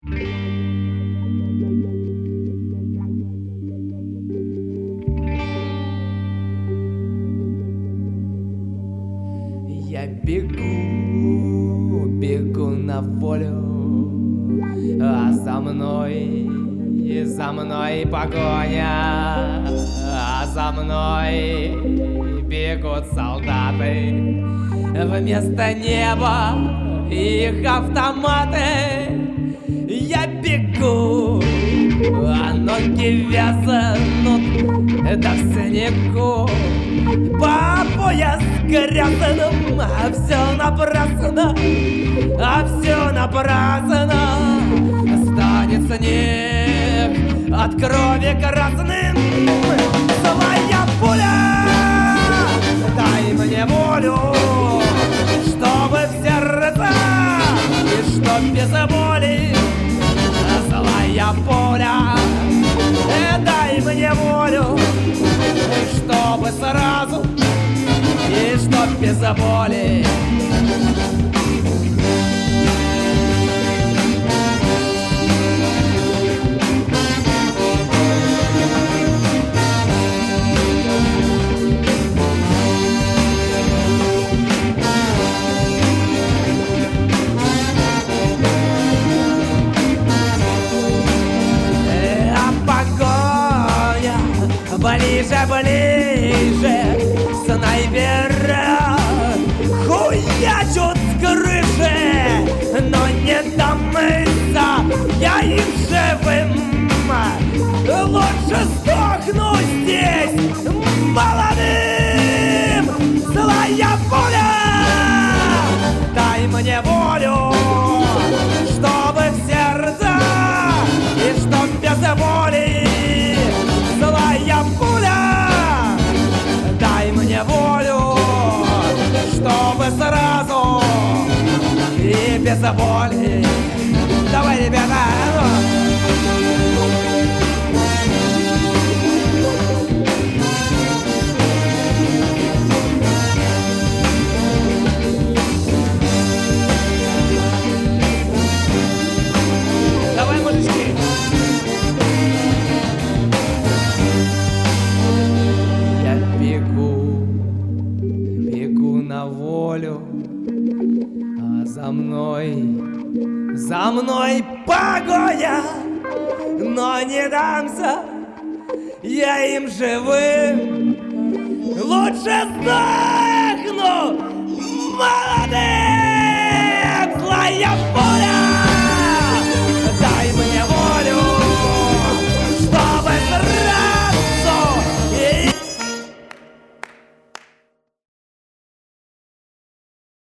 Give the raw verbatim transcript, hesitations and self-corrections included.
Я бегу, бегу на волю, а за мной, за мной погоня, а за мной бегут солдаты. Вместо неба их автоматы. Я бегу, а ноги вязнут да в снегу. По пояс грязным, а все напрасно, а все напрасно. Останется снег от крови красным. Злая пуля, дай мне волю, чтобы в сердца и чтоб без боли. Злая пуля, дай мне волю, чтобы сразу и чтоб без боли. Ближе, ближе, снайперы хуячут с крыши, но не домыться я им живым. Лучше сдохну здесь молодым. Злая пуля, дай мне волю, чтобы в сердце и чтоб без боли. Злая пуля, дай мне волю, чтобы сразу и без боли. Давай, ребята, ну. Давай, мужички. На волю, а за мной, за мной погоня, но не дамся я им живым. Лучше сдохну молодым.